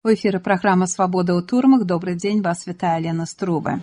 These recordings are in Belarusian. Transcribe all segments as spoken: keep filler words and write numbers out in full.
У эфіры праграма «Свабода ў турмах». Добрый дзень, вас вітае Лена Струба.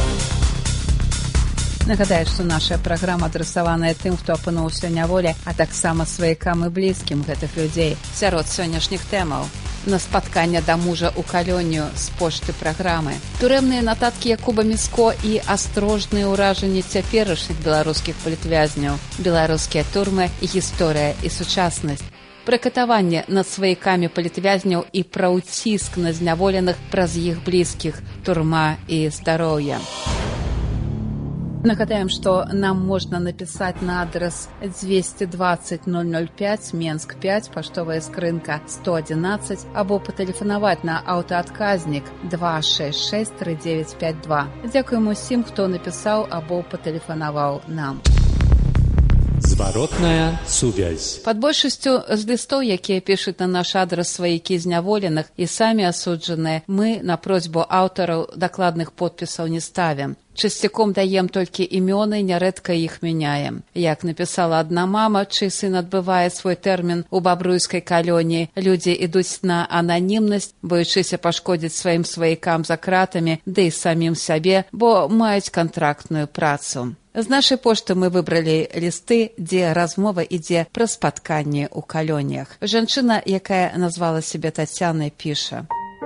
Нагадаю, што наша праграма адрасаваная тым, хто апынуўся ў няволі, а таксама сваякам і блізкім гэтых людзей. Сярод сённяшніх тэмаў: на спатканне да мужа ў калонію з пошты праграмы, турэмныя нататкі Якуба Міско і астрожныя ўражанні цяперашніх беларускіх палітвязняў, беларускія турмы і гісторыя і сучаснасць, пракатаванне над сваякамі палітвязняў і пра ўціск на зняволеных праз іх блізкіх, турма і здароўе. Нагадаем, што нам можна напісаць на адрас двести двадцать ноль ноль пять, Менск пять, паштовая скрынка сто одиннадцать, або патэлефанаваць на аўтаадказнік два шесть шесть три девять пять два. Дзякуем усім, хто напісаў або патэлефанаваў нам. Зваротная сувязь. Пад большасцю з лістоў, якія пішуць на наш адрас сваякі зняволеных і самі асуджаныя, мы на просьбу аўтараў дакладных подпісаў не ставім. Часцяком даем толькі імёны, нярэдка іх мяняем. Як напісала адна мама, чый сын адбывае свой тэрмін у бабруйскай калоніі, людзі ідуць на ананімнасць, боючыся пашкодзіць сваім сваякам за кратамі, ды і самім сабе, бо маюць кантрактную працу. З нашай пошты мы выбралі лісты, дзе размова ідзе пра спатканні ў калоніях. Жанчына, якая назвала сябе Тацянай, піша: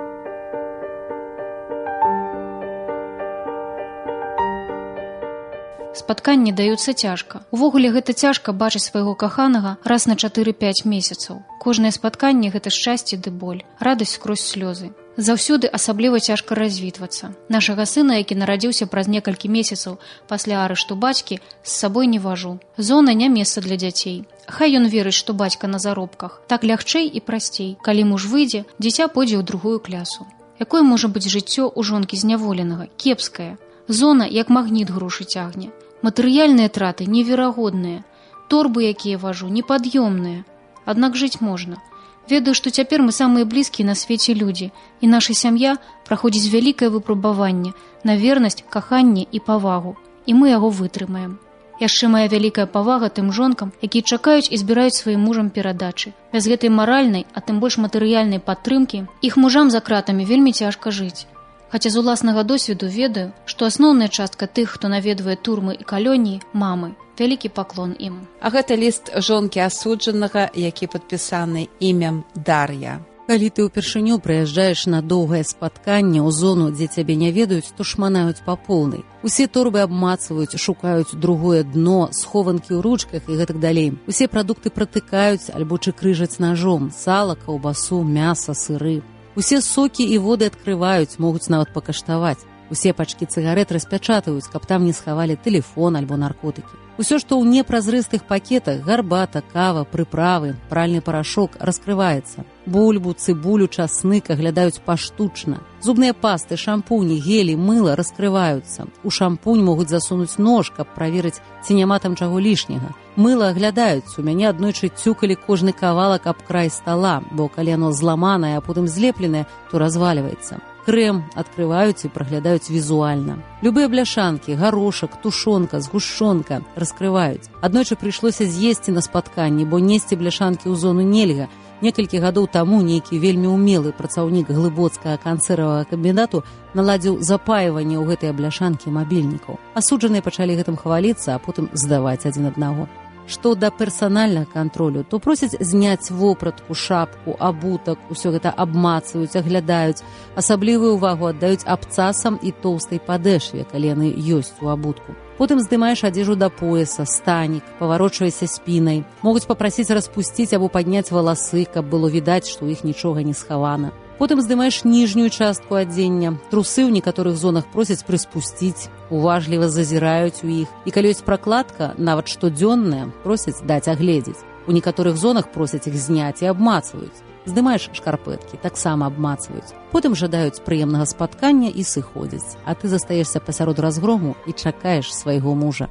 спатканні даюцца цяжка. Увогуле гэта цяжка бачыць свайго каханага раз на чатыры-пяць месяцаў. Кожнае спатканне гэта шчасце ды боль, радасць скрозь слёзы. Заўсёды асабліва цяжка развітвацца. Нашага сына, які нарадзіўся праз некалькі месяцаў пасля арышту бацькі, з сабой не важу. Зона не месца для дзяцей. Хай ён верыць, што бацька на заробках. Так лягчэй і прасцей. Калі муж выйдзе, дзіця пойдзе ў другую клясу. Якое можа быць жыццё ў жонкі зняволенага? Кепскае. Зона як магніт грушы цягне. Матэрыяльныя траты неверагодныя. Торбы, якія важу, непад'ёмныя. Аднак жыць можна. Ведаю, што цяпер мы самыя блізкія на свеце людзі, і наша сям'я праходзіць вялікае выпрабаванне на вернасць, каханне і павагу, і мы яго вытрымаем. Яшчэ мая вялікая павага тым жонкам, якія чакаюць і збіраюць сваім мужам перадачы. Без гэтай маральнай, а тым больш матэрыяльнай падтрымкі, іх мужам за кратамі вельмі цяжка жыць. Хаця з уласнага досведу ведаю, што асноўная частка тых, хто наведвае турмы і калоніі, мамы. Вялікі паклон ім. А гэта ліст жонкі асуджанага, які падпісаны імем Дар'я. Калі ты ўпершыню прыязджаеш на доўгае спатканне ў зону, дзе цябе не ведаюць, то шманаюць па поўнай. Усе торбы абмацваюць, шукаюць другое дно, схованкі ў ручках і гэтак далей. Усе прадукты пратыкаюць альбо чыкрыжаць нажом: сала, каўбасу, мяса, сыры. Усе сокі і воды адкрываюць, могуць нават пакаштаваць. Усе пачкі цыгарэт распячатваюць, каб там не схавалі тэлефон альбо наркотыкі. Усё, што ў непразрыстых пакетах, гарбата, кава, прыправы, пральны парашок, раскрываецца. Бульбу, цыбулю, часнык аглядаюць паштучна. Зубныя пасты, шампуні, гелі, мыла раскрываюцца. У шампунь могуць засунуць нож, каб праверыць, ці няма там чаго лішняга. Мыла аглядаюць. У мяне аднойчы цюкалі кожны кавалак аб край стала, бо калі яно зламанае, а потым злепленае, то развальваецца. Крэм адкрываюць і праглядаюць візуальна. Любыя бляшанкі, гарошак, тушонка, згушчонка раскрываюць. Аднойчы прыйшлося з'есці на спатканні, бо несці бляшанкі ў зону нельга. Некалькі гадоў таму нейкі вельмі ўмелы працаўнік глыбоцкага канцэравага камбінату наладзіў запаіванне ў гэтыя бляшанкі мабільнікаў. Асуджаныя пачалі гэтым хваліцца, а потым здаваць адзін аднаго. Што да персанальнага кантролю, то просяць зняць вопратку, шапку, абутак, усё гэта абмацваюць, аглядаюць. Асаблівую ўвагу аддаюць абцасам і тоўстай падэшве, калі яны ёсць у абутку. Потым здымаеш адзежу да пояса, станік, паварочвайся спінай. Могуць папрасіць распусціць або падняць валасы, каб было відаць, што ў іх нічога не схавана. Потым здымаеш ніжнюю частку адзення. Трусы ў некаторых зонах просяць прыспусціць, уважліва зазіраюць у іх. І калі ёсць пракладка, нават штодзённая, просяць даць агледзець. У некаторых зонах просяць іх зняць і абмацваюць. Здымаеш шкарпэткі, таксама абмацваюць. Потым жадаюць прыемнага спаткання і сыходзяць. А ты застаешся пасярод разгрому і чакаеш свайго мужа.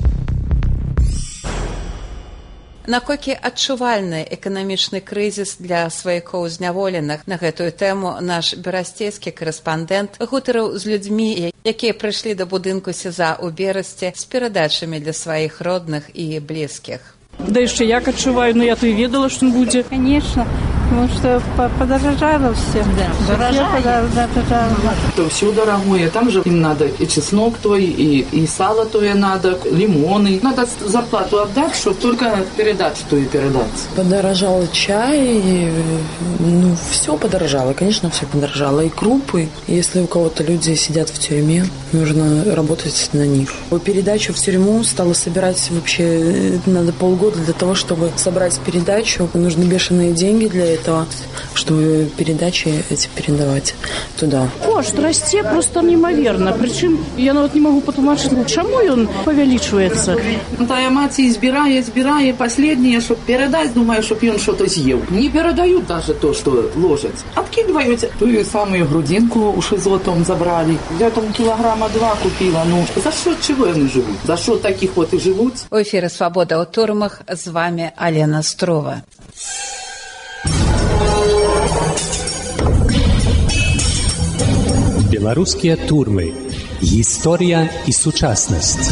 Наколькі адчувальны эканамічны крызіс для сваякоў зняволеных? На гэтую тэму наш берасцейскі карэспандэнт гутарыў з людзьмі, якія прыйшлі да будынку СІЗА ў Берасці з перадачамі для сваіх родных і блізкіх. Да яшчэ як адчуваю, ну я то і ведала, што будзе. Конечно. Потому что подорожало все. Да, дорожало. Это все дорогое. Там же им надо и чеснок твой, и, и сало твое надо, лимоны. Надо зарплату отдать, чтобы только передать, что и передать. Подорожал чай, и, ну, все подорожало. Конечно, все подорожало. И крупы. Если у кого-то люди сидят в тюрьме, нужно работать на них. Передачу в тюрьму стала собирать вообще, надо полгода для того, чтобы собрать передачу. Нужны бешеные деньги для этого, чтобы передачи эти передавать туда. Кошт расце просто неимоверно. Причем я нават не могу патлумачыць, чаму ён павялічваецца. Тая маці збірае, збірае последнее, чтобы передать, думаю, чтобы он что-то съел. Не передают даже то, что ложат. Откидывают ту самую грудинку у ШИЗО там забрали. Я там килограмма два купила. Ну, за счет чего они живут? За счет таких вот и живут. У эфире «Свобода ў турмах», з вами Алена Строва. Беларускія турмы. Гісторыя і сучаснасць.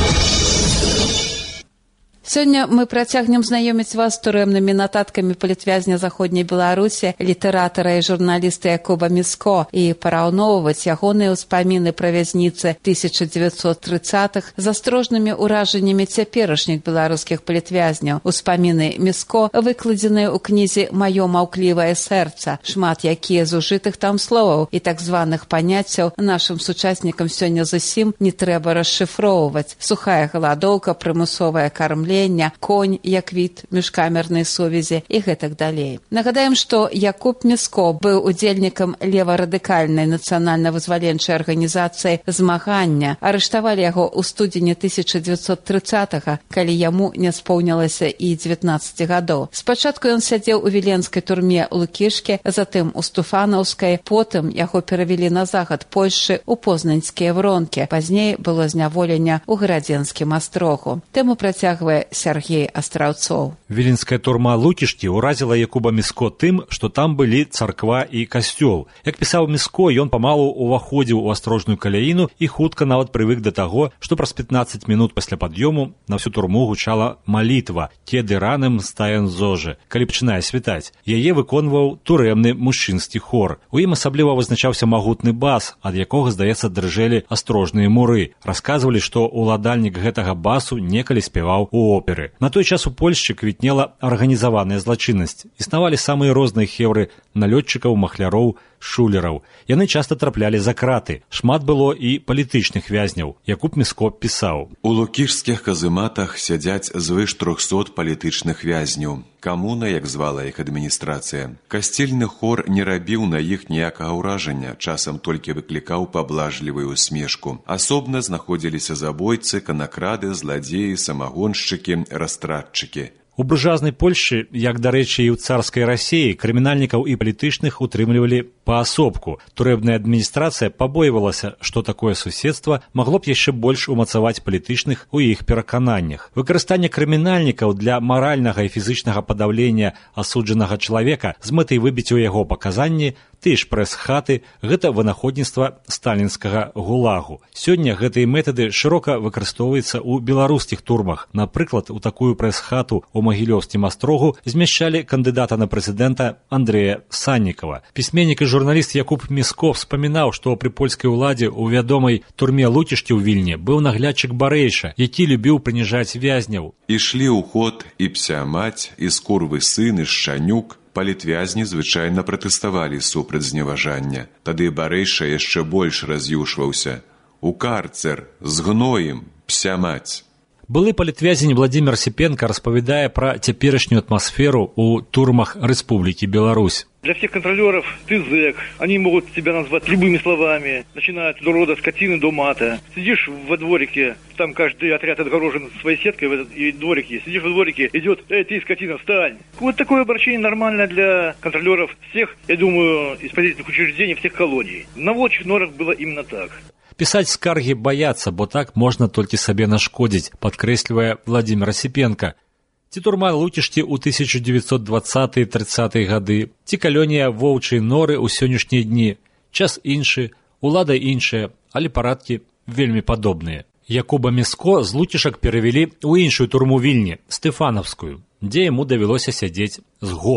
Сёння мы працягнем знаёміць вас з турэмнымі нататкамі палітвязня заходняй Беларусі, літаратара і журналіста Якуба Міско і параўноўваць ягоныя ўспаміны пра вязніцы тысяча дзевяцьсот трыццатых з астрожнымі ўражаннямі цяперашніх беларускіх палітвязняў. Успаміны Міско выкладзеныя ў кнізе «Маё маўклівае сэрца», шмат якія з ужытых там словаў і так званых паняццяў нашым сучаснікам сёння зусім не трэба расшыфроўваць. Сухая галадоўка, прымусовае кармленне, конь як від міжкамернай сувязі і гэтак далей. Нагадаем, што Якуб Міско быў удзельнікам леварадыкальнай нацыянальна-вызваленчай арганізацыі «Змагання». Арыштавалі яго ў студзені тысяча дзевяцьсот трыццатага, калі яму не споўнілася і дзевятнаццаць гадоў. Спачатку ён сядзеў у віленскай турме Лукішкі, затым у Стуфанаўскай, потым яго перавялі на захад Польшчы ў познаньскія Вронкі. Пазней было зняволення ў Гарадзенскім астрогу. Тэму працягвае Сергей Астраўцоў. Віленская турма Лукішкі ўразіла Якуба Міско тым, што там былі царква і касцёл. Як пісаў Міско, ён памалу уваходзіў у астрожную каляіну і хутка нават прывык да таго, што праз пятнаццаць мінут пасля пад'ёму на всю турму гучала малітва «Кеды ранем стаен зоже», калі пачынае світаць. Яе выконваў турэмны мужчынскі хор. У ім асабліва вызначаўся магутны бас, ад якога, здаецца, дрыжэлі астрожныя муры. Расказвалі, што уладальнік гэтага басу некалі спяваў у оперы. На той час у Польшчы квітнела арганізаваная злачыннасць. Існавалі самыя розныя хевры налётчыкаў, махляроў, шулераў. Яны часта траплялі за краты. Шмат было і палітычных вязняў. Якуб Міско пісаў: У лукішскіх казематах сядзяць звыш трохсот палітычных вязняў. Камуна, як звала іх адміністрацыя. Касцельны хор не рабіў на іх ніякага ўражання, часам толькі выклікаў паблажлівую усмешку. Асобна знаходзіліся забойцы, канакрады, зладзеі, самагоншчыкі, растратчыкі. У буржуазнай Польшчы, як, дарэчы, і ў царскай Расіі, крымінальнікаў і палітычных утрымлівалі паасобку. Турэбная адміністрацыя пабойвалася, што такое суседства магло б яшчэ больш умацаваць палітычных у іх перакананнях. Выкарыстанне крымінальнікаў для маральнага і фізычнага падаўлення асуджанага чалавека з мэтай выбіць у яго паказанні, ты ж прэс-хаты, гэта вынаходніцтва сталінскага гулагу. Сёння гэтыя метады шырока выкарыстоўваюцца ў беларускіх турмах. Напрыклад, у такую прэс-хату у Магілёўскім астрогу змяшчалі кандыдата на прэзідэнта Андрэя Саннікава. Пісьменнік і журналіст Якуб Міско вспамінаў, што пры польскай уладзе ў вядомай турме Лукішкі ў Вільні быў наглядчык Барэйша, які любіў прыніжаць вязняў. Ішлі ў ход і псямаць, і скурвы сын, і шчанюк. Палітвязні звычайна пратэставалі супраць зневажання. Тады Барэйша яшчэ больш раз'юшваўся. У карцер, з гноем, псямаць. Былы палітвязень Владзімір Сіпенка распавядае пра цяперашнюю атмасферу ў турмах Рэспублікі Беларусь. Для всех контролеров ты зэк, они могут тебя назвать любыми словами, начиная от рода скотины до мата. Сидишь во дворике, там каждый отряд отгорожен своей сеткой в этот и дворике. Сидишь во дворике, идет: эй, ты, скотина, встань. Вот такое обращение нормально для контролеров всех, я думаю, исполнительных учреждений, всех колоний. На волчьих норах было именно так. Пісаць скаргі баяцца, бо так можна толькі сабе нашкодзіць, падкрэслівае Владзімір Сіпенка. Ці турма Лукішкі ў тысяча дзевяцьсот дваццатыя - трыццатыя гады, ці калонія воўчай норы ў сённяшнія дні. Час іншы, улада іншая, але парадкі вельмі падобныя. Якуба Міско з Лукішак перавялі ў іншую турму Вільні, Стефанаўскую, дзе яму давялося сядзець з год.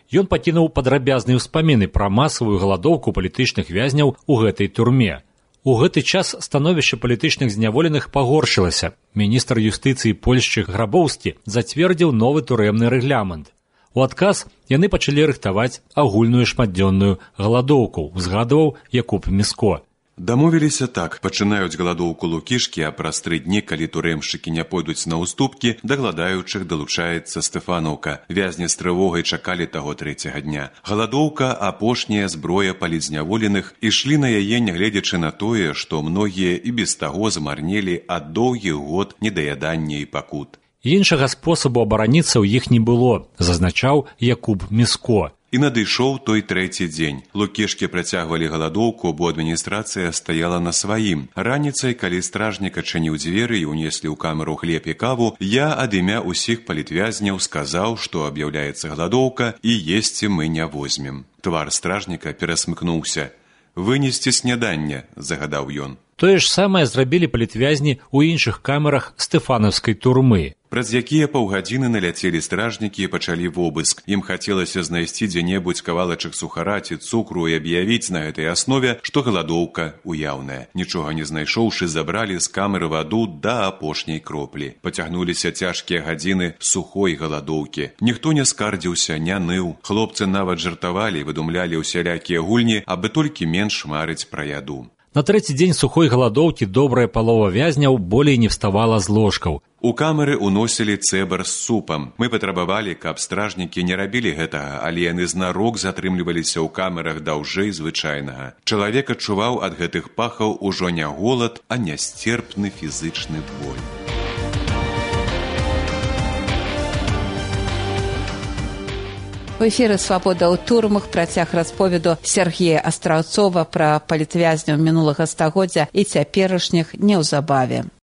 Ён пакінуў падрабязныя ўспаміны пра масавую галадоўку палітычных вязняў у гэтай турме. У гэты час становішча палітычных зняволеных пагоршылася. Міністр юстыцыі Польшчы Грабоўскі зацвердзіў новы турэмны рэгламент. У адказ яны пачалі рыхтаваць агульную шматдзённую галадоўку, узгадваў Якуб Міско. Дамовіліся так, пачынаюць галадоўку лукішкі, а праз тры дні, калі турэмшчыкі не пойдуць на ўступкі, да гладаючых далучаецца Стэфанаўка. Вязні з трывогай чакалі таго трэцяга дня. Галадоўка – апошняя зброя палітзняволеных, ішлі на яе, нягледзячы на тое, што многія і без таго замарнелі ад доўгіх год недаядання і пакут. Іншага спосабу абараніцца ў іх не было, зазначаў Якуб Міско. І надышоў той трэці дзень. Лукішкі працягвалі галадоўку, бо адміністрацыя стаяла на сваім. Раніцай, калі стражнік адчыніў дзверы і ўнеслі ў камеру хлеб і каву, я ад імя ўсіх палітвязняў сказаў, што аб'яўляецца галадоўка і есці мы не возьмем. Твар стражніка перасмыкнуўся. «Вынесці снядання», – загадаў ён. Тое ж самае зрабілі палітвязні ў іншых камерах Стэфанаўскай турмы. Праз якія паўгадзіны наляцелі стражнікі і пачалі вобыск. Ім хацелася знайсці дзе-небудзь кавалачак сухара ці цукру і аб'явіць на гэтай аснове, што галадоўка уяўная. Нічога не знайшоўшы, забралі з камеры ваду да апошняй кроплі. Пацягнуліся цяжкія гадзіны сухой галадоўкі. Ніхто не скардзіўся, не ныў. Хлопцы нават жартавалі, выдумлялі ўсялякія гульні, абы толькі менш марыць пра яду. На трэці дзень сухой галадоўкі добрая палова вязняў болей не вставала з ложкаў. У камеры уносілі цэбар з супам. Мы патрабавалі, каб стражнікі не рабілі гэтага, але яны знарок затрымліваліся ў камерах даўжэй звычайнага. Чалавек адчуваў ад гэтых пахаў ужо не голад, а нясцерпны фізычны боль. У эфіры «Свабода ў турмах» працяг расповеду Сергея Астраўцова пра палітвязняў мінулага стагоддзя і цяперашніх неўзабаве.